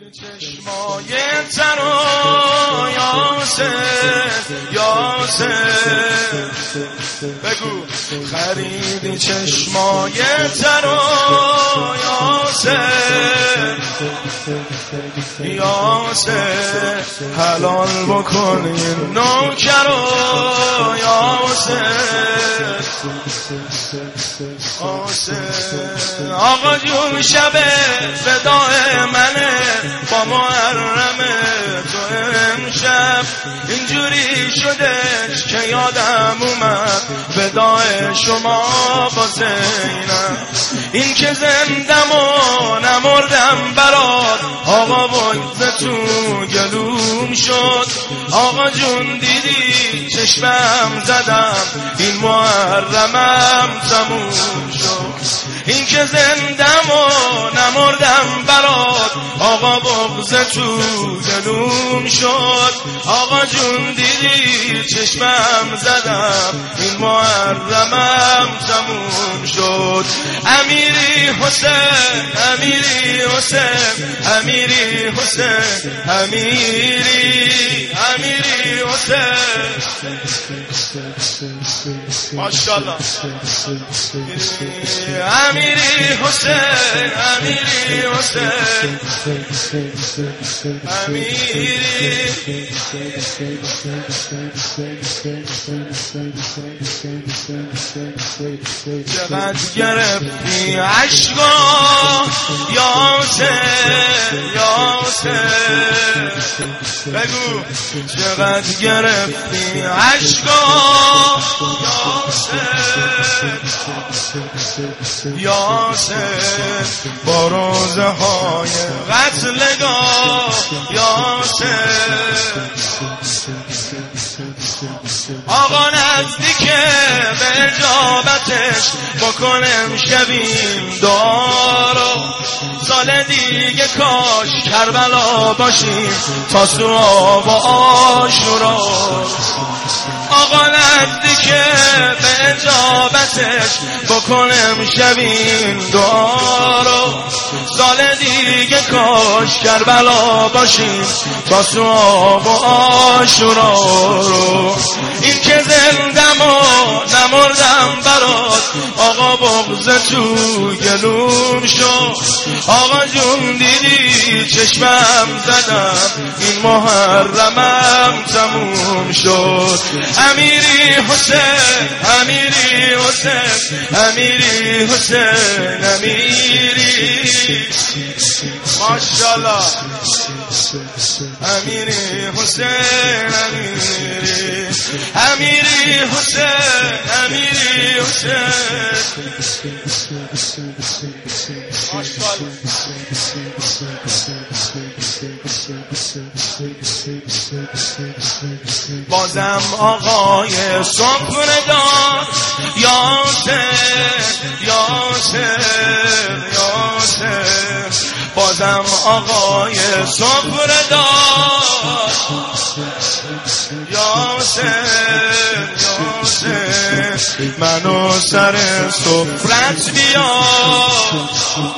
چشمای تر و یاسر بگو خریدی چشمای تر و یاسر حلال بکن این نوکر و یاسر آقا جون شب وداع منه با محرمه تو امشب اینجوری شدش که یادم اومد وداع شما با زینب این که زندم و نمردم برات آقا بگذ تو گلوم شد آقا جون دیدی چشمم زدم این محرمم تموم شد این که زندم و نمردم برات آقا بغض تو گلوم شد آقا جون دیدی چشمم زدم این محرمم تموم شد امیری حسین امیری حسین امیری حسین امیری حسین ماشاءالله امیری حسین امیری حسین چقدر گرفتی عشقا یاسر بگو چقدر گرفتی عشقا یاسر با روزه های قتلگاه یاسر آقا نزدیکه به اجابتش بکنم شبیم دارو سال دیگه کاش کربلا باشیم تا سوها و آشورا آقا نزدیکه به اجابتش بکنم شبیم دارو سال دیگه کاش کربلا باشیم تا سوها و آشورا این که زندم و نمردم برات آقا بغض تو گلوم شد آقا جون دیدی چشمم زدم این محرمم تموم شد امیری حسین امیری حسین امیری حسین امیری ماشاءالله امیری حسین امیری حسین امیری حسین بازم آقای سفره‌دار یاسر بازم آقای سفره‌دار یاسر منو سر سفرت بیار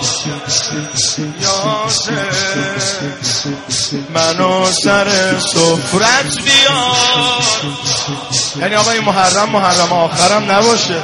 یاسر منو سر سفرت بیار یعنی آقا این محرم آخرم نباشه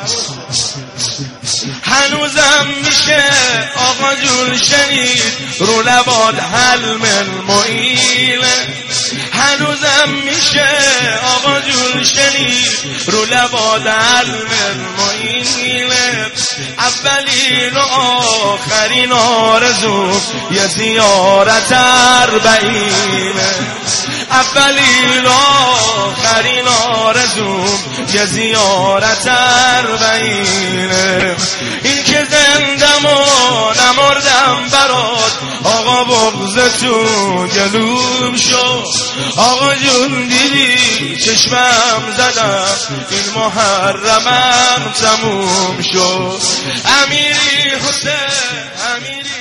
هنوزم میشه آقا جون شنید رو لباد حلم المعیله هنوزم میشه آقا جون شنید رو لباد حلم المعیله اولین و آخرین آرزو یه زیارت اربعینه اولین و آخرین آرزو یه زیارت اربعینه این که زندم و نمردم برات آقا بغض تو گلوم شد آقا جون دیدی چشمم زدم این محرمم تموم شد امیری حسین امیری